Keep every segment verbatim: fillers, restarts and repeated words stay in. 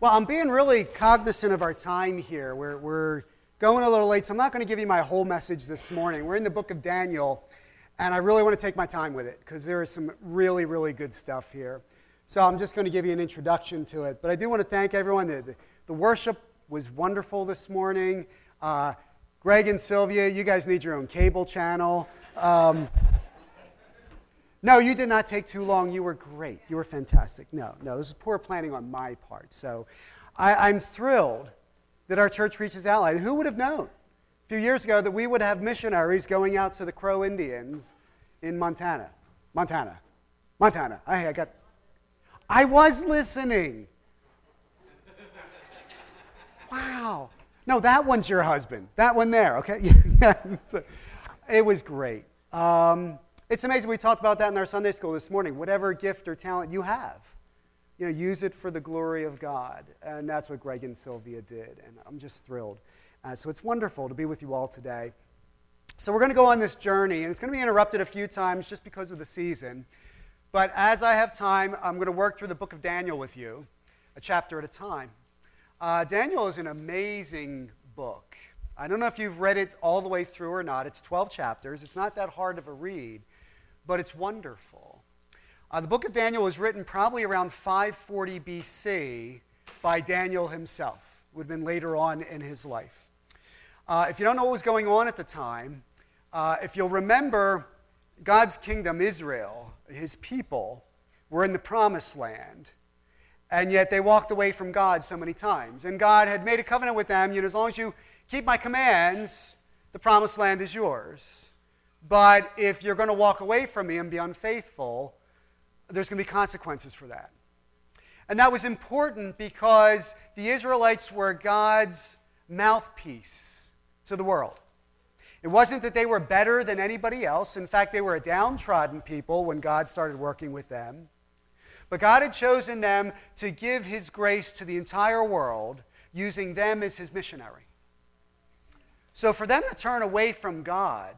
Well, I'm being really cognizant of our time here. We're, we're going a little late, so I'm not going to give you my whole message this morning. We're in the book of Daniel, and I really want to take my time with it because there is some really, really good stuff here. So I'm just going to give you an introduction to it. But I do want to thank everyone. The, the, the worship was wonderful this morning. Uh, Greg and Sylvia, you guys need your own cable channel. Um, No, you did not take too long. You were great. You were fantastic. No, no, this is poor planning on my part. So I, I'm thrilled that our church reaches out. Like, who would have known a few years ago that we would have missionaries going out to the Crow Indians in Montana? Montana. Montana. I, I got. I was listening. Wow. No, that one's your husband. That one there, okay? It was great. Um, It's amazing. We talked about that in our Sunday school this morning. Whatever gift or talent you have, you know, use it for the glory of God. And that's what Greg and Sylvia did. And I'm just thrilled. Uh, so it's wonderful to be with you all today. So we're going to go on this journey. And it's going to be interrupted a few times just because of the season. But as I have time, I'm going to work through the book of Daniel with you, a chapter at a time. Uh, Daniel is an amazing book. I don't know if you've read it all the way through or not. It's twelve chapters. It's not that hard of a read. But it's wonderful. Uh, the book of Daniel was written probably around five forty B C by Daniel himself. It would have been later on in his life. Uh, if you don't know what was going on at the time, uh, if you'll remember, God's kingdom, Israel, his people, were in the promised land. And yet they walked away from God so many times. And God had made a covenant with them, you know, as long as you keep my commands, the promised land is yours. But if you're going to walk away from me and be unfaithful, there's going to be consequences for that. And that was important because the Israelites were God's mouthpiece to the world. It wasn't that they were better than anybody else. In fact, they were a downtrodden people when God started working with them. But God had chosen them to give his grace to the entire world, using them as his missionary. So for them to turn away from God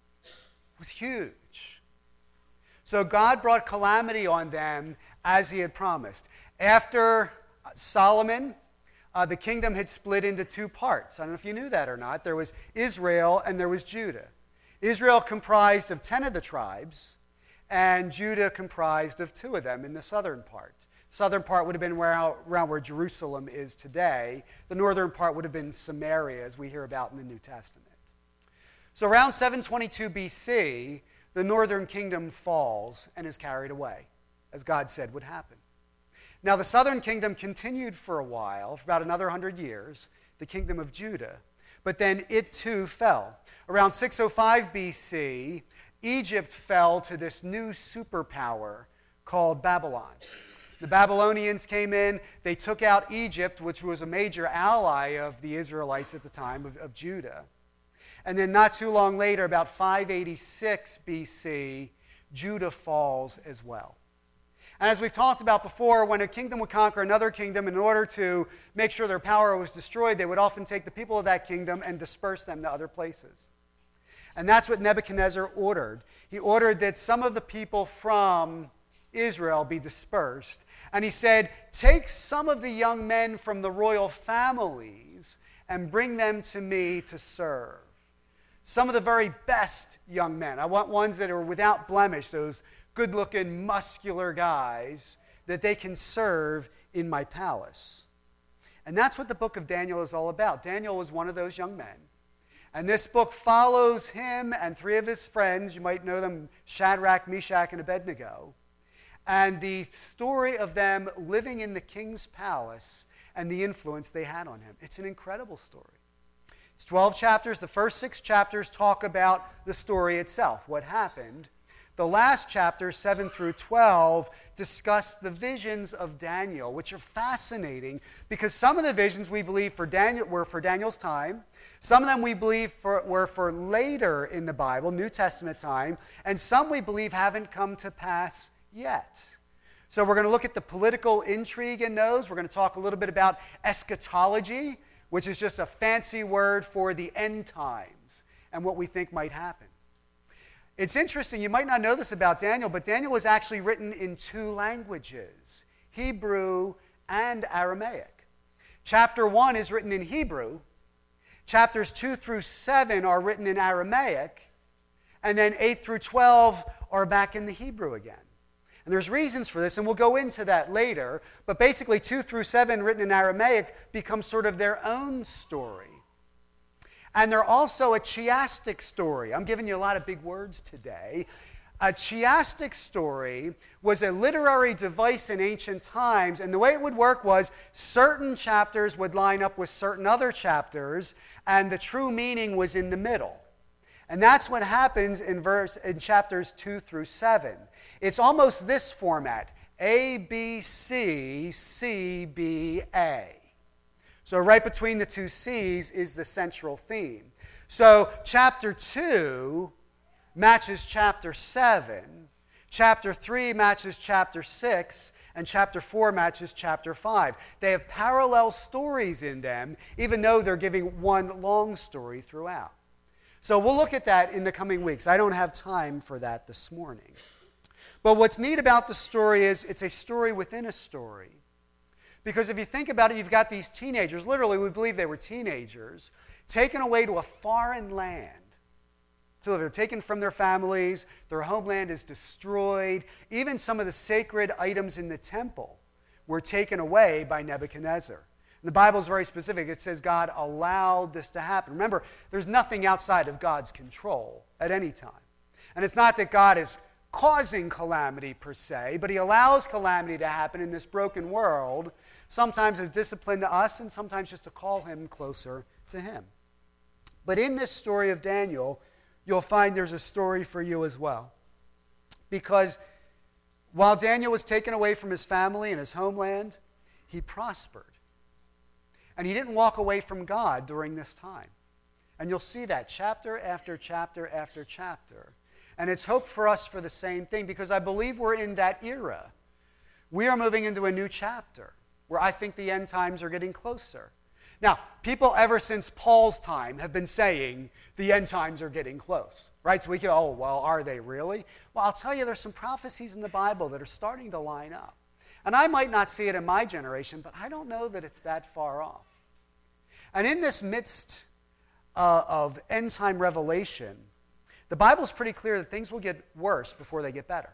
was huge. So God brought calamity on them as he had promised. After Solomon, uh, the kingdom had split into two parts. I don't know if you knew that or not. There was Israel and there was Judah. Israel comprised of ten of the tribes, and Judah comprised of two of them in the southern part. Southern part would have been where, around where Jerusalem is today. The northern part would have been Samaria, as we hear about in the New Testament. So around seven twenty-two B C, the northern kingdom falls and is carried away, as God said would happen. Now the southern kingdom continued for a while, for about another hundred years, the kingdom of Judah, but then it too fell. Around six oh five B C, Egypt fell to this new superpower called Babylon. The Babylonians came in, they took out Egypt, which was a major ally of the Israelites at the time, of, of Judah. And then not too long later, about five eighty-six B C, Judah falls as well. And as we've talked about before, when a kingdom would conquer another kingdom, in order to make sure their power was destroyed, they would often take the people of that kingdom and disperse them to other places. And that's what Nebuchadnezzar ordered. He ordered that some of the people from Israel be dispersed. And he said, take some of the young men from the royal families and bring them to me to serve. Some of the very best young men. I want ones that are without blemish, those good-looking, muscular guys that they can serve in my palace. And that's what the book of Daniel is all about. Daniel was one of those young men. And this book follows him and three of his friends. You might know them, Shadrach, Meshach, and Abednego. And the story of them living in the king's palace and the influence they had on him. It's an incredible story. It's twelve chapters. The first six chapters talk about the story itself, what happened. The last chapters, seven through twelve, discuss the visions of Daniel, which are fascinating because some of the visions we believe for Daniel were for Daniel's time. Some of them we believe for, were for later in the Bible, New Testament time. And some we believe haven't come to pass yet. So we're going to look at the political intrigue in those. We're going to talk a little bit about eschatology, which is just a fancy word for the end times and what we think might happen. It's interesting, you might not know this about Daniel, but Daniel was actually written in two languages, Hebrew and Aramaic. Chapter one is written in Hebrew. Chapters two through seven are written in Aramaic. And then eight through twelve are back in the Hebrew again. And there's reasons for this, and we'll go into that later. But basically, two through seven, written in Aramaic, become sort of their own story. And they're also a chiastic story. I'm giving you a lot of big words today. A chiastic story was a literary device in ancient times, and the way it would work was certain chapters would line up with certain other chapters, and the true meaning was in the middle. And that's what happens in verse in chapters two through seven. It's almost this format: A, B, C, C, B, A. So right between the two C's is the central theme. So chapter two matches chapter seven, chapter three matches chapter six, and chapter four matches chapter five. They have parallel stories in them, even though they're giving one long story throughout. So we'll look at that in the coming weeks. I don't have time for that this morning. But what's neat about the story is it's a story within a story. Because if you think about it, you've got these teenagers, literally we believe they were teenagers, taken away to a foreign land. So they're taken from their families, their homeland is destroyed. Even some of the sacred items in the temple were taken away by Nebuchadnezzar. And the Bible is very specific. It says God allowed this to happen. Remember, there's nothing outside of God's control at any time. And it's not that God is causing calamity per se, but he allows calamity to happen in this broken world, sometimes as discipline to us and sometimes just to call him closer to him. But in this story of Daniel, you'll find there's a story for you as well. Because while Daniel was taken away from his family and his homeland, he prospered. And he didn't walk away from God during this time. And you'll see that chapter after chapter after chapter. And it's hope for us for the same thing, because I believe we're in that era. We are moving into a new chapter where I think the end times are getting closer. Now, people ever since Paul's time have been saying the end times are getting close, right? So we go, oh, well, are they really? Well, I'll tell you, there's some prophecies in the Bible that are starting to line up. And I might not see it in my generation, but I don't know that it's that far off. And in this midst uh, of end-time revelation, the Bible's pretty clear that things will get worse before they get better.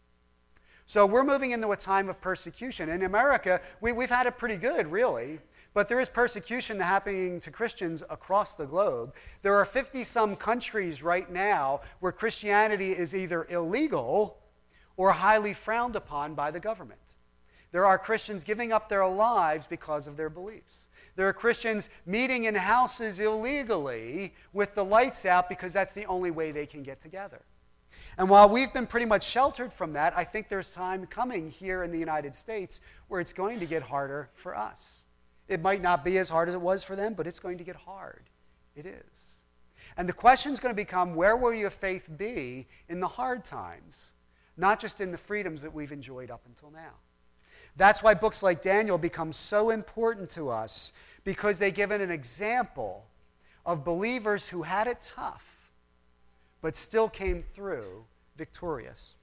So we're moving into a time of persecution. In America, we, we've had it pretty good, really. But there is persecution happening to Christians across the globe. There are fifty-some countries right now where Christianity is either illegal or highly frowned upon by the government. There are Christians giving up their lives because of their beliefs. There are Christians meeting in houses illegally with the lights out because that's the only way they can get together. And while we've been pretty much sheltered from that, I think there's time coming here in the United States where it's going to get harder for us. It might not be as hard as it was for them, but it's going to get hard. It is. And the question is going to become, where will your faith be in the hard times, not just in the freedoms that we've enjoyed up until now? That's why books like Daniel become so important to us, because they give an example of believers who had it tough, but still came through victorious.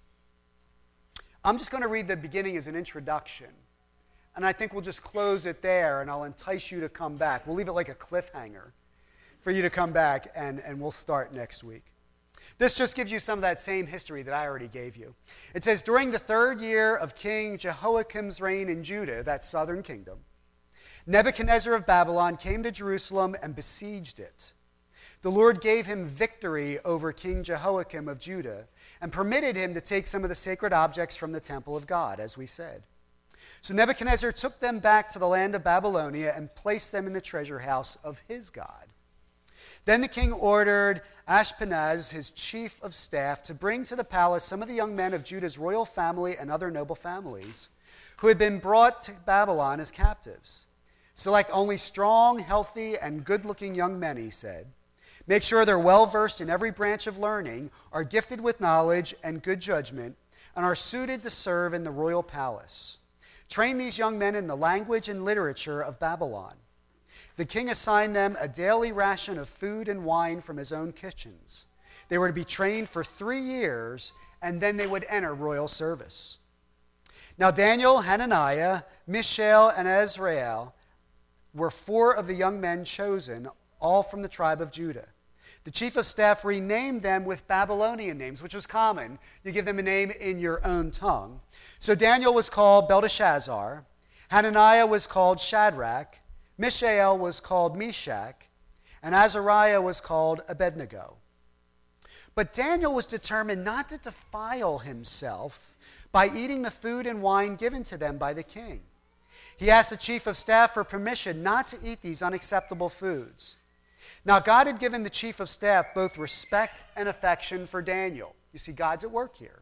I'm just going to read the beginning as an introduction, and I think we'll just close it there, and I'll entice you to come back. We'll leave it like a cliffhanger for you to come back, and, and we'll start next week. This just gives you some of that same history that I already gave you. It says, during the third year of King Jehoiakim's reign in Judah, that southern kingdom, Nebuchadnezzar of Babylon came to Jerusalem and besieged it. The Lord gave him victory over King Jehoiakim of Judah and permitted him to take some of the sacred objects from the temple of God, as we said. So Nebuchadnezzar took them back to the land of Babylonia and placed them in the treasure house of his God. Then the king ordered Ashpenaz, his chief of staff, to bring to the palace some of the young men of Judah's royal family and other noble families who had been brought to Babylon as captives. Select only strong, healthy, and good-looking young men, he said. Make sure they're well-versed in every branch of learning, are gifted with knowledge and good judgment, and are suited to serve in the royal palace. Train these young men in the language and literature of Babylon. The king assigned them a daily ration of food and wine from his own kitchens. They were to be trained for three years, and then they would enter royal service. Now Daniel, Hananiah, Mishael, and Azrael, were four of the young men chosen, all from the tribe of Judah. The chief of staff renamed them with Babylonian names, which was common. You give them a name in your own tongue. So Daniel was called Belteshazzar. Hananiah was called Shadrach. Mishael was called Meshach. And Azariah was called Abednego. But Daniel was determined not to defile himself by eating the food and wine given to them by the king. He asked the chief of staff for permission not to eat these unacceptable foods. Now, God had given the chief of staff both respect and affection for Daniel. You see, God's at work here.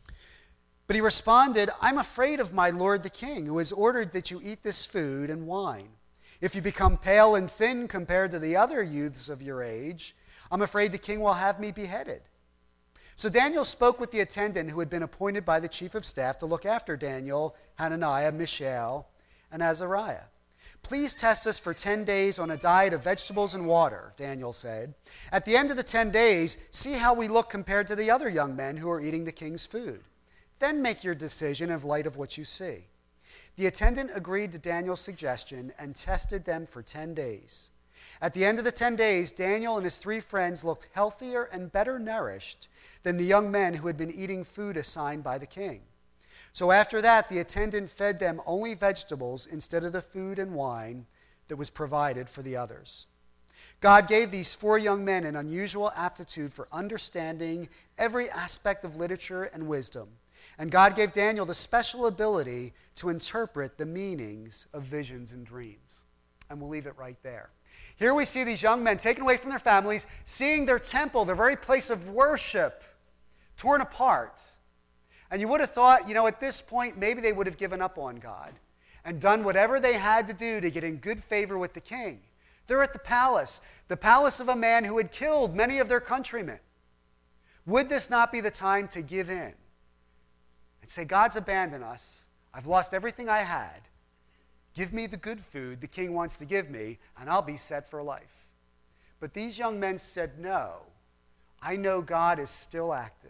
But he responded, I'm afraid of my lord the king, who has ordered that you eat this food and wine. If you become pale and thin compared to the other youths of your age, I'm afraid the king will have me beheaded. So Daniel spoke with the attendant who had been appointed by the chief of staff to look after Daniel, Hananiah, Mishael, and Azariah. Please test us for ten days on a diet of vegetables and water, Daniel said. At the end of the ten days, see how we look compared to the other young men who are eating the king's food. Then make your decision in light of what you see. The attendant agreed to Daniel's suggestion and tested them for ten days. At the end of the ten days, Daniel and his three friends looked healthier and better nourished than the young men who had been eating food assigned by the king. So after that, the attendant fed them only vegetables instead of the food and wine that was provided for the others. God gave these four young men an unusual aptitude for understanding every aspect of literature and wisdom. And God gave Daniel the special ability to interpret the meanings of visions and dreams. And we'll leave it right there. Here we see these young men taken away from their families, seeing their temple, their very place of worship, torn apart. And you would have thought, you know, at this point, maybe they would have given up on God and done whatever they had to do to get in good favor with the king. They're at the palace, the palace of a man who had killed many of their countrymen. Would this not be the time to give in and say, God's abandoned us. I've lost everything I had. Give me the good food the king wants to give me, and I'll be set for life. But these young men said, no, I know God is still active.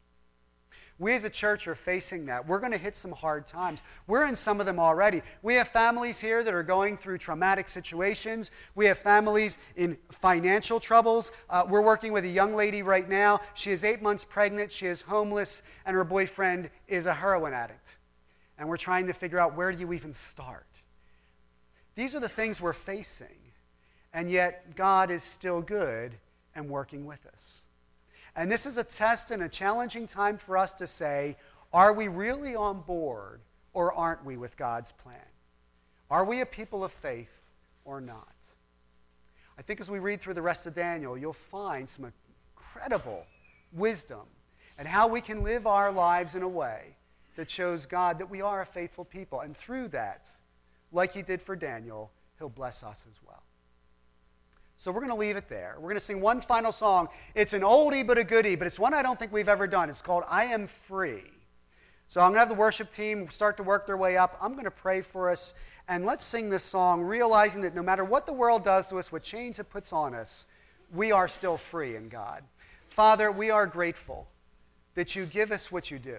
We as a church are facing that. We're going to hit some hard times. We're in some of them already. We have families here that are going through traumatic situations. We have families in financial troubles. Uh, we're working with a young lady right now. She is eight months pregnant. She is homeless, and her boyfriend is a heroin addict. And we're trying to figure out, where do you even start? These are the things we're facing, and yet God is still good and working with us. And this is a test and a challenging time for us to say, are we really on board or aren't we with God's plan? Are we a people of faith or not? I think as we read through the rest of Daniel, you'll find some incredible wisdom and how we can live our lives in a way that shows God that we are a faithful people. And through that, like he did for Daniel, he'll bless us as well. So we're going to leave it there. We're going to sing one final song. It's an oldie but a goodie, but it's one I don't think we've ever done. It's called I Am Free. So I'm going to have the worship team start to work their way up. I'm going to pray for us, and let's sing this song, realizing that no matter what the world does to us, what chains it puts on us, we are still free in God. Father, we are grateful that you give us what you do,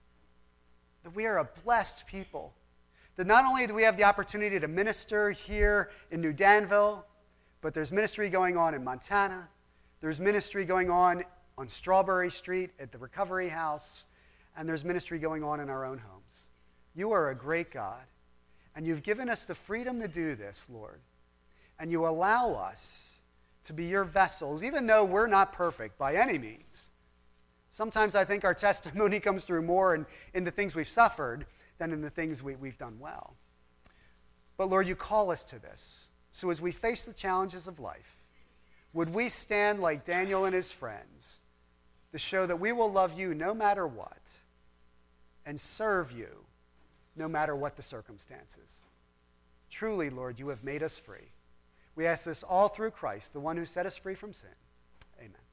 that we are a blessed people, that not only do we have the opportunity to minister here in New Danville, but there's ministry going on in Montana. There's ministry going on on Strawberry Street at the Recovery House. And there's ministry going on in our own homes. You are a great God. And you've given us the freedom to do this, Lord. And you allow us to be your vessels, even though we're not perfect by any means. Sometimes I think our testimony comes through more in, in the things we've suffered than in the things we, we've done well. But Lord, you call us to this. So as we face the challenges of life, would we stand like Daniel and his friends to show that we will love you no matter what and serve you no matter what the circumstances? Truly, Lord, you have made us free. We ask this all through Christ, the one who set us free from sin. Amen.